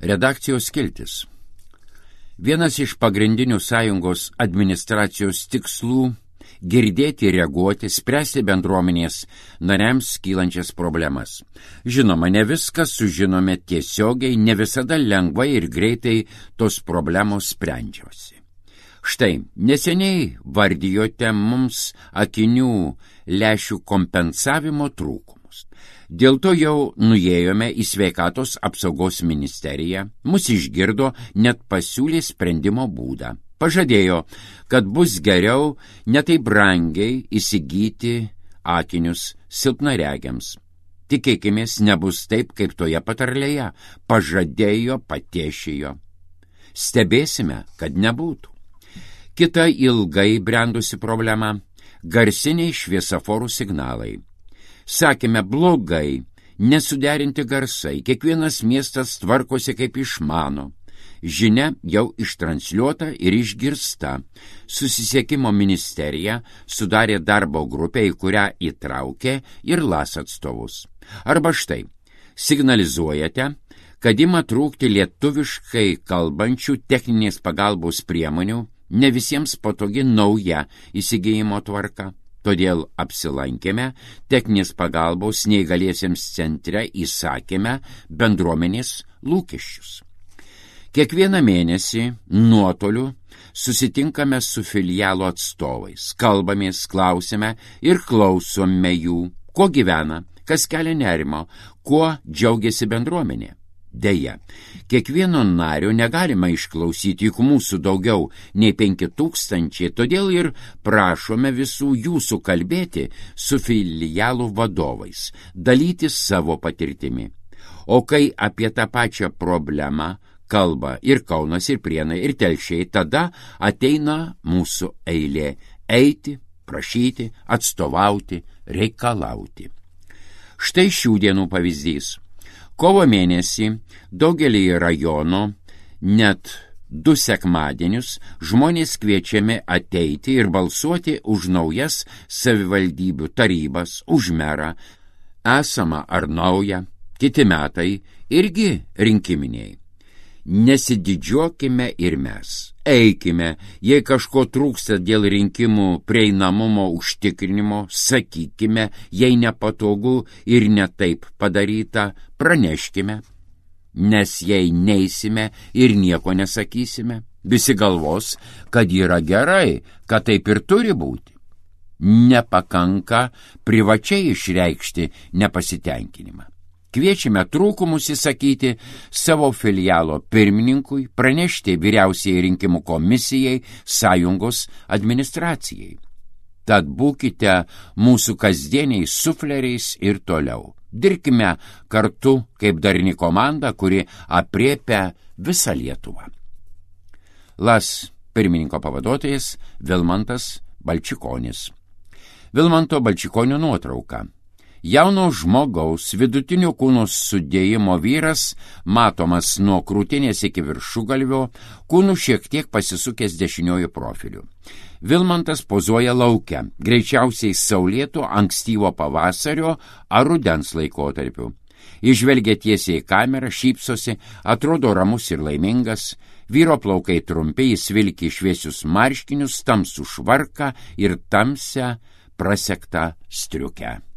Redakcijos skiltis. Vienas iš pagrindinių sąjungos administracijos tikslų – girdėti, reaguoti, spręsti bendruomenės nariams kylančias problemas. Žinoma, ne viską sužinome tiesiogiai, ne visada lengvai ir greitai tos problemos sprendžiausi. Štai, neseniai vardijote mums akinių lęšių kompensavimo trūkumus. Dėl to jau nuėjome į sveikatos apsaugos ministeriją, mus išgirdo, net pasiūlė sprendimo būdą. Pažadėjo, kad bus geriau netai brangiai įsigyti akinius silpnaregiams. Tikėkimės, nebus taip, kaip toje patarlėje. Pažadėjo, patėšijo. Stebėsime, kad nebūtų. Kita ilgai brendusi problema – garsiniai šviesoforų signalai. Sakėme, blogai, nesuderinti garsai, kiekvienas miestas tvarkosi kaip išmano. Žinia jau ištransliuota ir išgirsta. Susisiekimo ministerija sudarė darbo grupę, į kurią įtraukė ir LAS atstovus. Arba štai, signalizuojate, kad ima trūkti lietuviškai kalbančių techninės pagalbos priemonių, ne visiems patogi nauja įsigijimo tvarka. Todėl apsilankėme techninės pagalbos neįgaliesiems centre, įsakėme bendruomenės lūkesčius. Kiekvieną mėnesį nuotoliu susitinkame su filialo atstovais, kalbamės, klausime ir klausome jų, kuo gyvena, kas kelia nerimo, kuo džiaugiasi bendruomenė. Deja, kiekvieno nario negalima išklausyti, juk mūsų daugiau nei 5000, todėl ir prašome visų jūsų kalbėti su filialų vadovais, dalyti savo patirtimi. O kai apie tą pačią problemą kalba ir Kaunas, ir Prienai, ir Telšiai, tada ateina mūsų eilė eiti, prašyti, atstovauti, reikalauti. Štai šių dienų pavyzdys. Kovo mėnesį daugelį rajonų, net 2 sekmadienius, žmonės kviečiami ateiti ir balsuoti už naujas savivaldybių tarybas, už merą, esamą ar naują, kiti metai irgi rinkiminiai. Nesididžiuokime ir mes. Eikime, jei kažko trūksta dėl rinkimų prieinamumo užtikrinimo, sakykime, jei nepatogu ir netaip padaryta, praneškime. Nes jei neisime ir nieko nesakysime, visi galvos, kad yra gerai, kad taip ir turi būti. Nepakanka privačiai išreikšti nepasitenkinimą. Kviečiame trūkumus įsakyti savo filialo pirmininkui, pranešti vyriausiai rinkimų komisijai, sąjungos administracijai. Tad būkite mūsų kasdieniais sufleriais ir toliau. Dirbkime kartu kaip darni komanda, kuri apriepia visą Lietuvą. LAS pirmininko pavaduotojas Vilmantas Balčikonis. Vilmanto Balčikonio nuotrauka. Jauno žmogaus vidutinio kūno sudėjimo vyras, matomas nuo krūtinės iki viršugalvio, kūnu šiek tiek pasisukęs dešiniuoju profiliu. Vilmantas pozuoja lauke, greičiausiai saulėto ankstyvo pavasario ar rudens laikotarpiu. Įžvelgia tiesiai į kamerą, šypsosi, atrodo ramus ir laimingas. Vyro plaukai trumpi, jis vilki šviesius marškinius, tamsų švarką ir tamsią prasektą striukę.